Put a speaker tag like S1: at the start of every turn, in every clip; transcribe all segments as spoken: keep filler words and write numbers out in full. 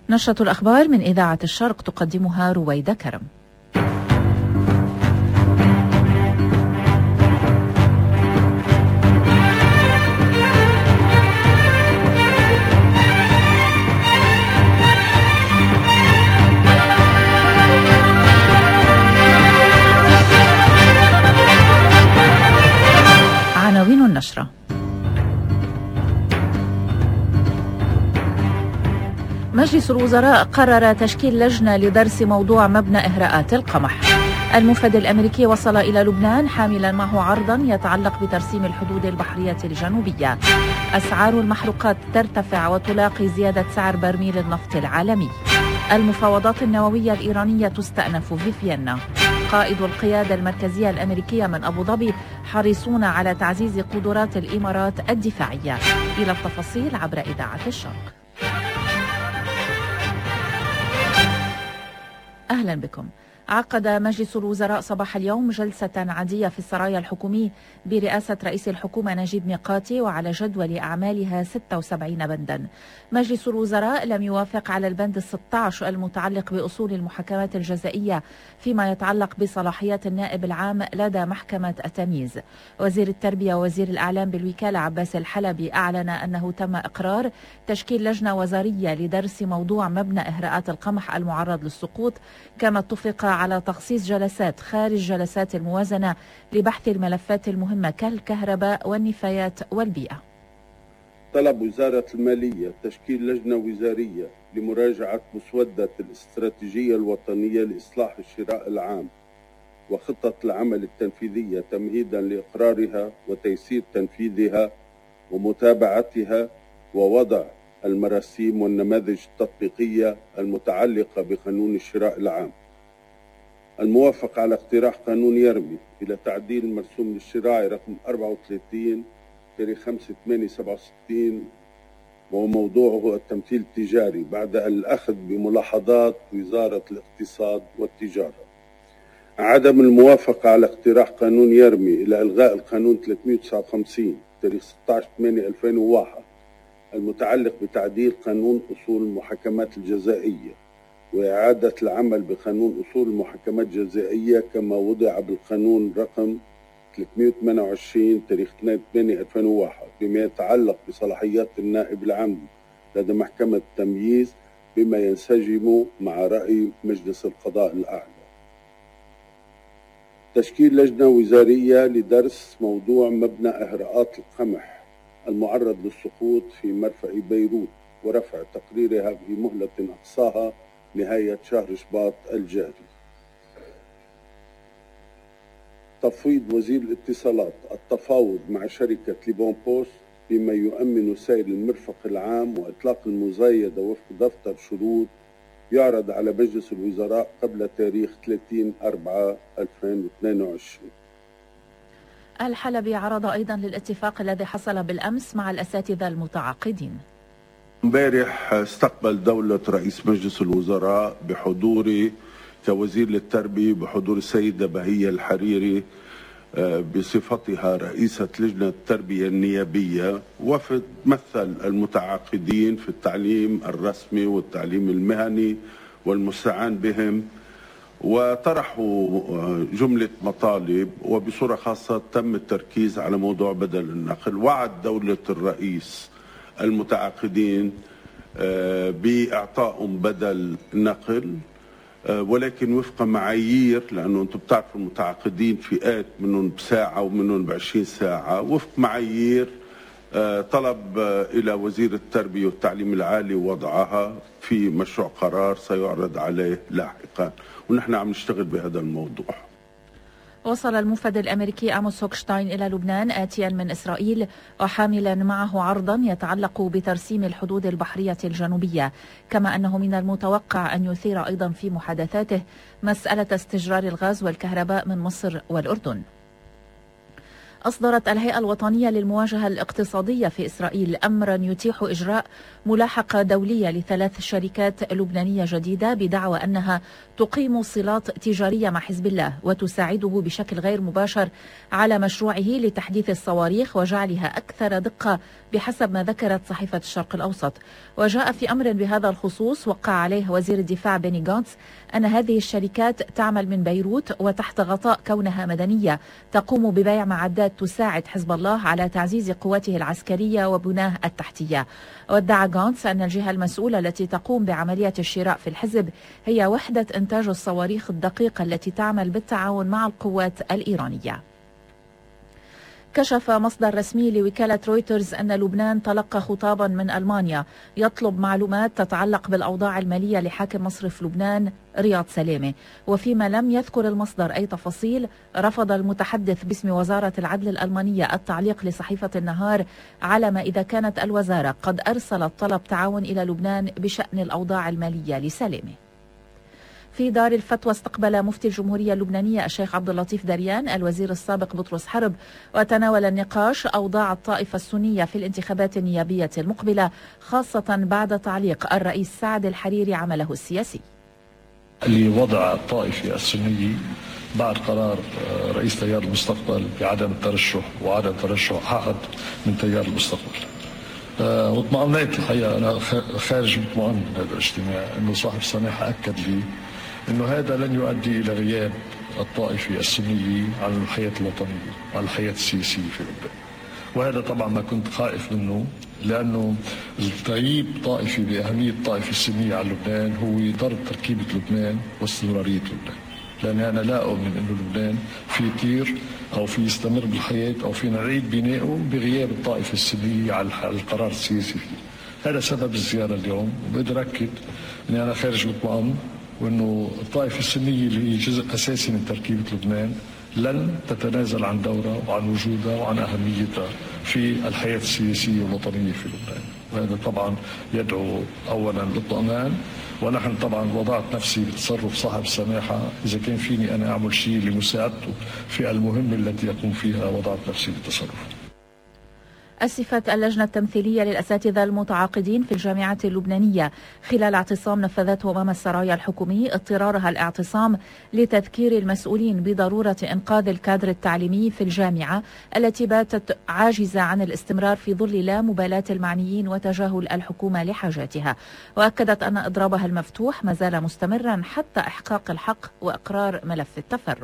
S1: نشرة الأخبار من إذاعة الشرق تقدمها رويدة كرم. عناوين النشرة: مجلس الوزراء قرر تشكيل لجنة لدرس موضوع مبنى إهراءات القمح. المفد الأمريكي وصل إلى لبنان حاملا معه عرضا يتعلق بترسيم الحدود البحرية الجنوبية. أسعار المحروقات ترتفع وتلاقي زيادة سعر برميل النفط العالمي. المفاوضات النووية الإيرانية تستأنف في فيينا. قائد القيادة المركزية الأمريكية من أبو ظبي حريصون على تعزيز قدرات الإمارات الدفاعية. إلى التفاصيل عبر إذاعة الشرق. أهلا بكم. عقد مجلس الوزراء صباح اليوم جلسة عادية في السرايا الحكومي برئاسة رئيس الحكومة نجيب ميقاتي، وعلى جدول أعمالها ستة وسبعين بندا. مجلس الوزراء لم يوافق على البند الستة عشر المتعلق بأصول المحاكمات الجزائية فيما يتعلق بصلاحيات النائب العام لدى محكمة التمييز. وزير التربية ووزير الإعلام بالوكالة عباس الحلبي أعلن أنه تم إقرار تشكيل لجنة وزارية لدرس موضوع مبنى إهراءات القمح المعرض للسقوط، كما اتفق على تخصيص جلسات خارج جلسات الموازنة لبحث الملفات المهمة كالكهرباء والنفايات والبيئة.
S2: طلب وزارة المالية تشكيل لجنة وزارية لمراجعة مسودة الاستراتيجية الوطنية لإصلاح الشراء العام وخطة العمل التنفيذية تمهيدا لإقرارها وتيسير تنفيذها ومتابعتها ووضع المراسيم والنماذج التطبيقية المتعلقة بقانون الشراء العام. الموافق على اقتراح قانون يرمي إلى تعديل المرسوم للشراء رقم أربعة وثلاثين تاريخ خمسة ثمانية سبعة وستين، وموضوعه التمثيل التجاري بعد الأخذ بملاحظات وزارة الاقتصاد والتجارة. عدم الموافقة على اقتراح قانون يرمي إلى إلغاء القانون ثلاثمئة وتسعة وخمسين تاريخ ستة عشر ثمانية ألفين وواحد المتعلق بتعديل قانون أصول المحاكمات الجزائية وإعادة العمل بقانون أصول المحاكمات الجزائية كما وضع بالقانون رقم ثلاثمئة وثمانية وعشرين تاريخ اثنين ثمانية ألفين وواحد بما يتعلق بصلاحيات النائب العام لدى محكمة التمييز بما ينسجم مع رأي مجلس القضاء الأعلى. تشكيل لجنة وزارية لدرس موضوع مبنى إهراءات القمح المعرض للسقوط في مرفأ بيروت ورفع تقريرها بمهلة أقصاها نهاية شهر شباط الجاري. تفويض وزير الاتصالات التفاوض مع شركة ليبون بوست بما يؤمن سير المرفق العام وإطلاق المزايدة وفق دفتر شروط يعرض على مجلس الوزراء قبل تاريخ ثلاثين أربعة ألفين واثنين وعشرين.
S1: الحلبي عرض أيضا للاتفاق الذي حصل بالأمس مع الأساتذة المتعاقدين.
S2: امبارح استقبل دولة رئيس مجلس الوزراء بحضوري كوزير للتربية بحضور السيدة بهية الحريري بصفتها رئيسة لجنة التربية النيابية وفد مثل المتعاقدين في التعليم الرسمي والتعليم المهني والمستعان بهم، وطرحوا جملة مطالب وبصورة خاصة تم التركيز على موضوع بدل النقل. وعد دولة الرئيس المتعاقدين بإعطائهم بدل نقل ولكن وفق معايير، لأنه أنتم بتعرفوا المتعاقدين فئات منهم بساعة ومنهم بعشرين ساعة، وفق معايير طلب إلى وزير التربية والتعليم العالي وضعها في مشروع قرار سيعرض عليه لاحقا، ونحن عم نشتغل بهذا الموضوع.
S1: وصل المفد الأمريكي آموس هوكشتاين إلى لبنان آتيا من إسرائيل وحاملا معه عرضا يتعلق بترسيم الحدود البحرية الجنوبية، كما أنه من المتوقع أن يثير أيضا في محادثاته مسألة استجرار الغاز والكهرباء من مصر والأردن. أصدرت الهيئة الوطنية للمواجهة الاقتصادية في إسرائيل أمرا يتيح إجراء ملاحقة دولية لثلاث شركات لبنانية جديدة بدعوى أنها تقيم صلات تجارية مع حزب الله وتساعده بشكل غير مباشر على مشروعه لتحديث الصواريخ وجعلها أكثر دقة بحسب ما ذكرت صحيفة الشرق الأوسط. وجاء في أمر بهذا الخصوص وقع عليه وزير الدفاع بيني غانتس أن هذه الشركات تعمل من بيروت وتحت غطاء كونها مدنية تقوم ببيع معدات تساعد حزب الله على تعزيز قواته العسكرية وبناه التحتية. وادعى غانتس أن الجهة المسؤولة التي تقوم بعملية الشراء في الحزب هي وحدة إنتاج الصواريخ الدقيقة التي تعمل بالتعاون مع القوات الإيرانية. كشف مصدر رسمي لوكالة رويترز أن لبنان تلقى خطابا من ألمانيا يطلب معلومات تتعلق بالأوضاع المالية لحاكم مصرف لبنان رياض سلامة. وفيما لم يذكر المصدر أي تفاصيل، رفض المتحدث باسم وزارة العدل الألمانية التعليق لصحيفة النهار على ما إذا كانت الوزارة قد أرسلت طلب تعاون إلى لبنان بشأن الأوضاع المالية لسلامة. في دار الفتوى استقبل مفتي الجمهورية اللبنانية الشيخ عبد اللطيف دريان الوزير السابق بطرس حرب، وتناول النقاش أوضاع الطائفة السنية في الانتخابات النيابية المقبلة، خاصة بعد تعليق الرئيس سعد الحريري عمله السياسي.
S3: لوضع الطائفة السنية بعد قرار رئيس تيار المستقبل بعدم الترشح وعدم ترشح أحد من تيار المستقبل. واطمأنيت الحقيقة أنا خارج مطمئن من هذا الاجتماع أنه صاحب السماحة أكد لي أنه هذا لن يؤدي إلى غياب الطائفة السنية عن الحياة الوطنية وعن الحياة السياسية في لبنان. وهذا طبعا ما كنت خائف منه، لأنه تغييب طائفة بأهمية الطائفة السنية عن لبنان هو ضرب تركيبة لبنان واستمرارية لبنان. لأن أنا لا أؤمن أنه لبنان في يطير أو في يستمر بالحياة أو في نعيد بنائه بغياب الطائفة السنية على القرار السياسي فيه. هذا سبب الزيارة اليوم، وبقدر أكد أني أنا خارج مطمئن وأنه الطائفة السنية اللي هي جزء أساسي من تركيبة لبنان لن تتنازل عن دورها وعن وجودها وعن أهميتها في الحياة السياسية والوطنية في لبنان. وهذا طبعا يدعو أولا للطمأنينة، ونحن طبعا وضعت نفسي بتصرف صاحب السماحة إذا كان فيني أنا أعمل شيء لمساعدته في المهمة التي يقوم فيها وضعت نفسي بالتصرف.
S1: أسفت اللجنة التمثيلية للأساتذة المتعاقدين في الجامعات اللبنانية خلال اعتصام نفذته أمام السرايا الحكومي اضطرارها الاعتصام لتذكير المسؤولين بضرورة إنقاذ الكادر التعليمي في الجامعة التي باتت عاجزة عن الاستمرار في ظل لا مبالاة المعنيين وتجاهل الحكومة لحاجاتها. وأكدت أن إضرابها المفتوح ما زال مستمرا حتى إحقاق الحق وإقرار ملف التفرغ.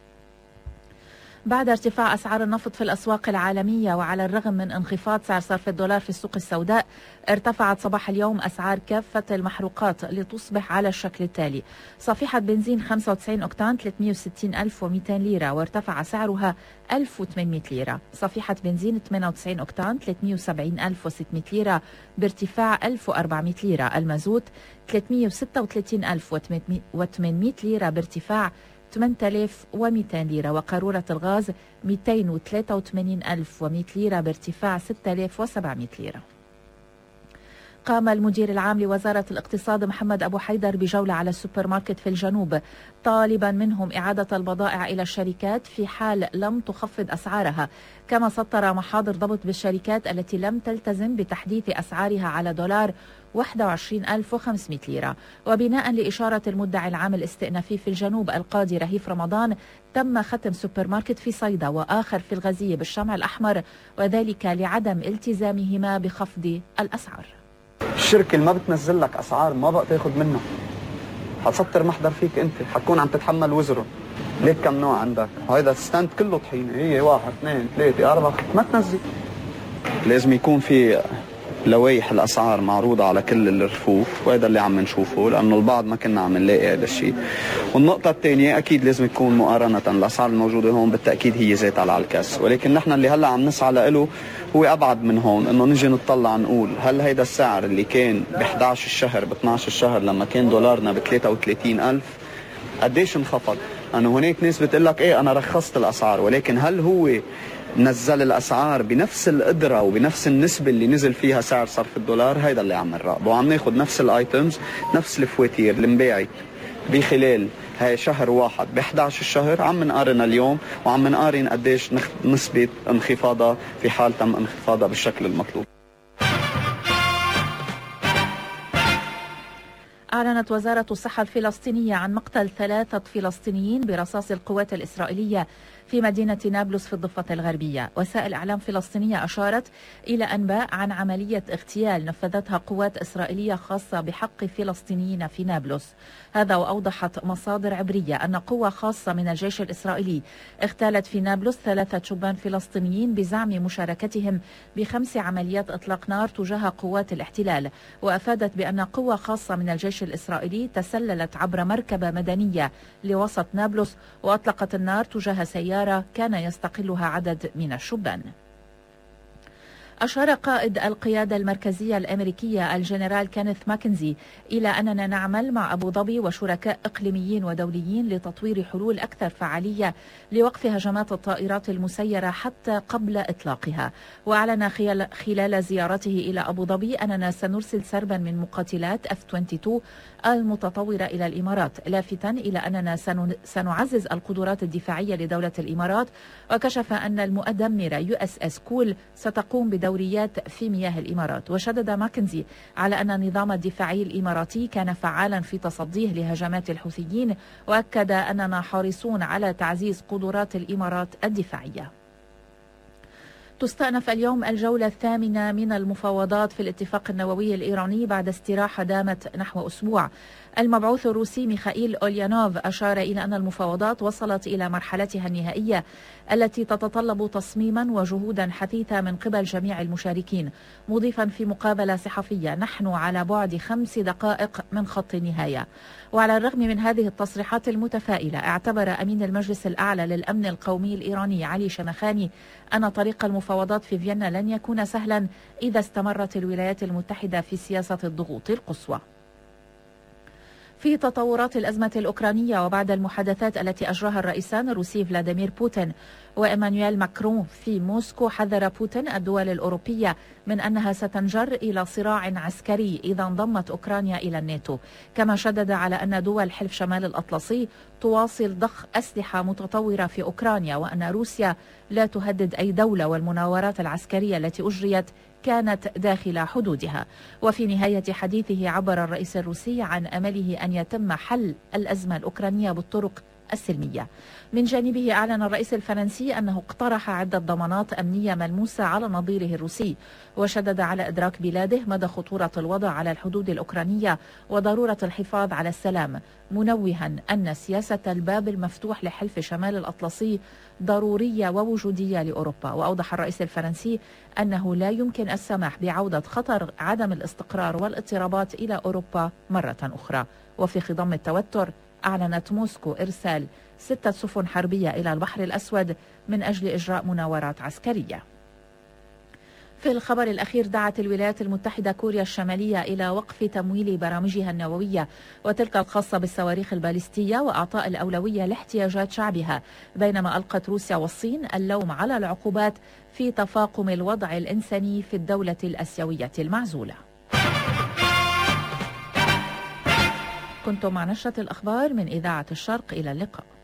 S1: بعد ارتفاع أسعار النفط في الأسواق العالمية وعلى الرغم من انخفاض سعر صرف الدولار في السوق السوداء، ارتفعت صباح اليوم أسعار كافة المحروقات لتصبح على الشكل التالي: صفيحة بنزين خمسة وتسعين أوكتان ثلاثمئة وستين ألف ومئتين ليرة وارتفع سعرها ألف وثمانمئة ليرة. صفيحة بنزين ثمانية وتسعين أوكتان ثلاثمئة وسبعين ألف وستمئة ليرة بارتفاع ألف وأربعمئة ليرة. المازوت ثلاثمئة وستة وثلاثين ألف وثمانمئة ليرة بارتفاع ثمانية آلاف ومئتين ليرة. وقارورة الغاز مئتين وثلاثة وثمانين ألف ومئة ليرة بارتفاع ستة آلاف وسبعمئة ليرة. قام المدير العام لوزارة الاقتصاد محمد أبو حيدر بجولة على السوبر ماركت في الجنوب طالبا منهم إعادة البضائع إلى الشركات في حال لم تخفض أسعارها، كما سطر محاضر ضبط بالشركات التي لم تلتزم بتحديث أسعارها على دولار واحد وعشرين ألف وخمسمئة ليرة. وبناء لإشارة المدعي العام الاستئنافي في الجنوب القاضي رهيف رمضان، تم ختم سوبر ماركت في صيدا وآخر في الغزية بالشمع الأحمر، وذلك لعدم التزامهما بخفض الأسعار.
S4: الشركة اللي ما بتنزل لك أسعار ما بقى تاخد منها، حتسطر محضر فيك أنت، حتكون عم تتحمل وزره. ليك كم نوع عندك؟ هيدا الستاند كله طحينة، هي واحد اثنين ثلاثة أربعة، ما تنزل. لازم يكون في لوائح الأسعار معروضة على كل الرفوف، وهذا اللي عم نشوفه، لأنه البعض ما كنا عم نلاقي هذا الشيء. والنقطة الثانية أكيد لازم يكون مقارنة الأسعار الموجودة هون بالتأكيد هي ذاتها على الكاس، ولكن نحن اللي هلا عم نسعى له هو أبعد من هون، إنه نجي نطلع نقول هل هيدا السعر اللي كان ب إحدى عشر الشهر ب اثني عشر الشهر لما كان دولارنا ب ثلاثة وثلاثين ألف قديش انخفض؟ أنه هناك ناس بتقول لك إيه أنا رخصت الأسعار، ولكن هل هو نزل الأسعار بنفس القدرة وبنفس النسبة اللي نزل فيها سعر صرف الدولار؟ هيدا اللي عم نراقبه، وعم ناخذ نفس الايتمز، نفس الفواتير المباعي بخلال هاي شهر واحد ب إحدى عشر الشهر عم نقارن اليوم وعم نقارن قديش نسبة انخفاضها في حال تم انخفاضها بالشكل المطلوب.
S1: أعلنت وزارة الصحة الفلسطينية عن مقتل ثلاثة فلسطينيين برصاص القوات الإسرائيلية في مدينة نابلس في الضفة الغربية. وسائل إعلام فلسطينية أشارت إلى أنباء عن عملية اغتيال نفذتها قوات إسرائيلية خاصة بحق فلسطينيين في نابلس. هذا وأوضحت مصادر عبرية أن قوة خاصة من الجيش الإسرائيلي اغتالت في نابلس ثلاثة شبان فلسطينيين بزعم مشاركتهم بخمس عمليات إطلاق نار تجاه قوات الاحتلال. وأفادت بأن قوة خاصة من الجيش الإسرائيلي تسللت عبر مركبة مدنية لوسط نابلس وأطلقت النار تجاه سيارة كان يستقلها عدد من الشبان. أشار قائد القيادة المركزية الأمريكية الجنرال كينيث ماكنزي إلى أننا نعمل مع أبو ظبي وشركاء إقليميين ودوليين لتطوير حلول أكثر فعالية لوقف هجمات الطائرات المسيرة حتى قبل إطلاقها. وأعلن خلال زيارته إلى أبو ظبي أننا سنرسل سربا من مقاتلات إف اثنين وعشرين المتطورة إلى الإمارات، لافتا إلى أننا سنعزز القدرات الدفاعية لدولة الإمارات. وكشف أن المؤدمرة يو اس اس كول ستقوم بدوريات في مياه الإمارات. وشدد ماكنزي على أن النظام الدفاعي الإماراتي كان فعالا في تصديه لهجمات الحوثيين، وأكد أننا حريصون على تعزيز قدرات الإمارات الدفاعية. تستأنف اليوم الجولة الثامنة من المفاوضات في الاتفاق النووي الإيراني بعد استراحة دامت نحو أسبوع. المبعوث الروسي ميخائيل أوليانوف أشار إلى أن المفاوضات وصلت إلى مرحلتها النهائية التي تتطلب تصميما وجهودا حثيثة من قبل جميع المشاركين، مضيفا في مقابلة صحفية: نحن على بعد خمس دقائق من خط النهاية. وعلى الرغم من هذه التصريحات المتفائلة، اعتبر أمين المجلس الأعلى للأمن القومي الإيراني علي شمخاني أن طريق المفاوضات في فيينا لن يكون سهلا إذا استمرت الولايات المتحدة في سياسة الضغوط القصوى. في تطورات الأزمة الأوكرانية وبعد المحادثات التي أجراها الرئيسان الروسي فلاديمير بوتين وإيمانويل ماكرون في موسكو، حذر بوتين الدول الأوروبية من أنها ستنجر إلى صراع عسكري إذا انضمت أوكرانيا إلى الناتو. كما شدد على أن دول حلف شمال الأطلسي تواصل ضخ أسلحة متطورة في أوكرانيا، وأن روسيا لا تهدد أي دولة، والمناورات العسكرية التي أجريت كانت داخل حدودها. وفي نهاية حديثه عبر الرئيس الروسي عن أمله أن يتم حل الأزمة الأوكرانية بالطرق السلمية. من جانبه أعلن الرئيس الفرنسي أنه اقترح عدة ضمانات أمنية ملموسة على نظيره الروسي، وشدد على إدراك بلاده مدى خطورة الوضع على الحدود الأوكرانية وضرورة الحفاظ على السلام، منوها أن سياسة الباب المفتوح لحلف شمال الأطلسي ضرورية ووجودية لأوروبا. وأوضح الرئيس الفرنسي أنه لا يمكن السماح بعودة خطر عدم الاستقرار والاضطرابات إلى أوروبا مرة أخرى. وفي خضم التوتر، أعلنت موسكو إرسال ستة سفن حربية إلى البحر الأسود من أجل إجراء مناورات عسكرية. في الخبر الأخير، دعت الولايات المتحدة كوريا الشمالية إلى وقف تمويل برامجها النووية وتلك الخاصة بالصواريخ البالستية وأعطاء الأولوية لاحتياجات شعبها، بينما ألقت روسيا والصين اللوم على العقوبات في تفاقم الوضع الإنساني في الدولة الآسيوية المعزولة. كنتم مع نشرة الأخبار من إذاعة الشرق، إلى اللقاء.